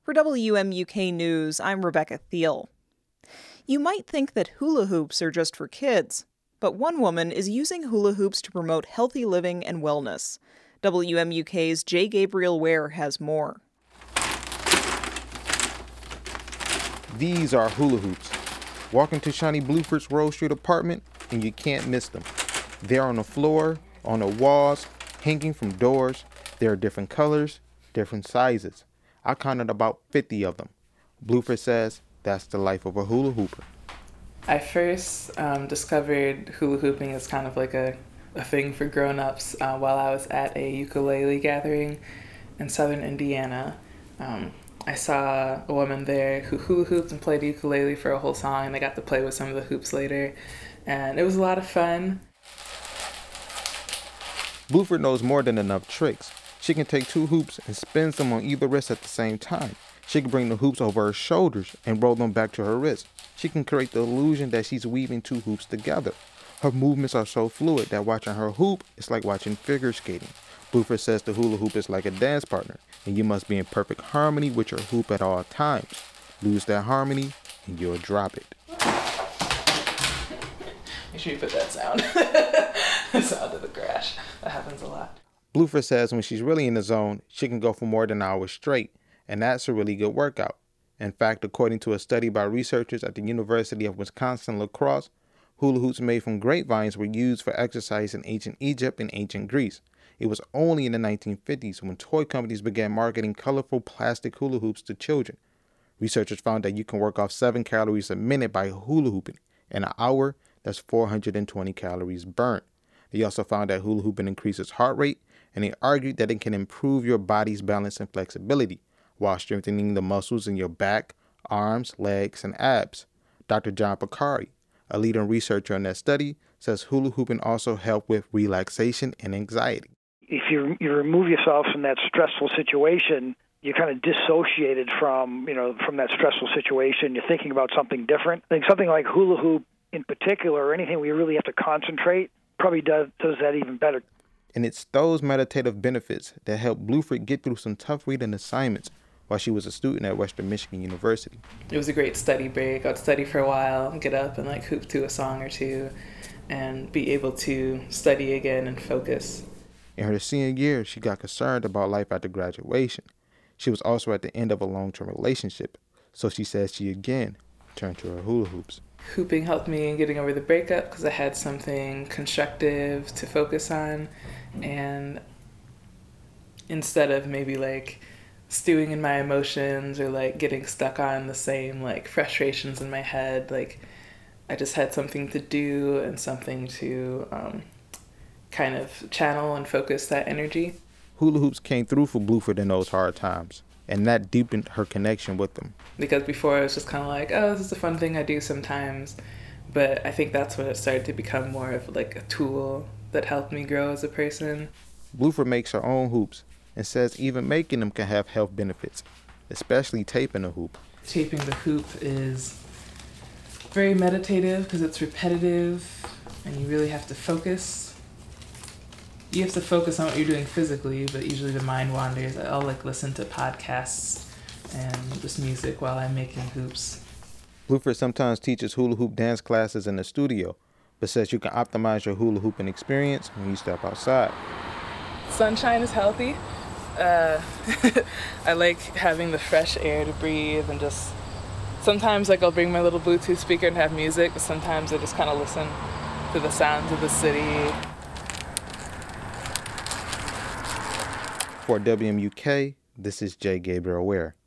For WMUK News, I'm Rebecca Thiel. You might think that hula hoops are just for kids, but one woman is using hula hoops to promote healthy living and wellness. WMUK's J. Gabriel Ware has more. These are hula hoops. Walk into Shawnee Bluford's Rose Street apartment and you can't miss them. They're on the floor, on the walls, hanging from doors. There are different colors, different sizes. I counted about 50 of them. Bluford says that's the life of a hula hooper. I first discovered hula hooping as kind of like a thing for grown-ups while I was at a ukulele gathering in southern Indiana. I saw a woman there who hula hooped and played ukulele for a whole song, and I got to play with some of the hoops later, and it was a lot of fun. Bluford knows more than enough tricks. She can take two hoops and spins them on either wrist at the same time. She can bring the hoops over her shoulders and roll them back to her wrist. She can create the illusion that she's weaving two hoops together. Her movements are so fluid that watching her hoop is like watching figure skating. Bluford says the hula hoop is like a dance partner, and you must be in perfect harmony with your hoop at all times. Lose that harmony, and you'll drop it. Make sure you put that sound. The sound of the crash. That happens a lot. Bluford says when she's really in the zone, she can go for more than an hour straight, and that's a really good workout. In fact, according to a study by researchers at the University of Wisconsin-La Crosse, hula hoops made from grapevines were used for exercise in ancient Egypt and ancient Greece. It was only in the 1950s when toy companies began marketing colorful plastic hula hoops to children. Researchers found that you can work off 7 calories a minute by hula hooping. In an hour, that's 420 calories burnt. They also found that hula hooping increases heart rate, and they argued that it can improve your body's balance and flexibility while strengthening the muscles in your back, arms, legs, and abs. Dr. John Picari, a leading researcher in that study, says hula hooping also helped with relaxation and anxiety. If you remove yourself from that stressful situation, you're kind of dissociated from that stressful situation. You're thinking about something different. I think something like hula hoop in particular, or anything where you really have to concentrate, probably does that even better. And it's those meditative benefits that helped Bluford get through some tough reading assignments while she was a student at Western Michigan University. It was a great study break. I'd study for a while and get up and hoop to a song or two and be able to study again and focus. In her senior year, she got concerned about life after graduation. She was also at the end of a long-term relationship, so she says she again turned to her hula hoops. Hooping helped me in getting over the breakup because I had something constructive to focus on, and instead of maybe stewing in my emotions or getting stuck on the same frustrations in my head, I just had something to do and something to kind of channel and focus that energy. Hula hoops came through for Bluford in those hard times, and that deepened her connection with them. Because before it was just kind of oh, this is a fun thing I do sometimes. But I think that's when it started to become more of a tool that helped me grow as a person. Bluford makes her own hoops and says even making them can have health benefits, especially taping a hoop. Taping the hoop is very meditative because it's repetitive and you really have to focus. You have to focus on what you're doing physically, but usually the mind wanders. I'll listen to podcasts and just music while I'm making hoops. Bluford sometimes teaches hula hoop dance classes in the studio, but says you can optimize your hula hooping experience when you step outside. Sunshine is healthy. I like having the fresh air to breathe, and just sometimes I'll bring my little Bluetooth speaker and have music, but sometimes I just kind of listen to the sounds of the city. For WMUK, this is J. Gabriel Ware.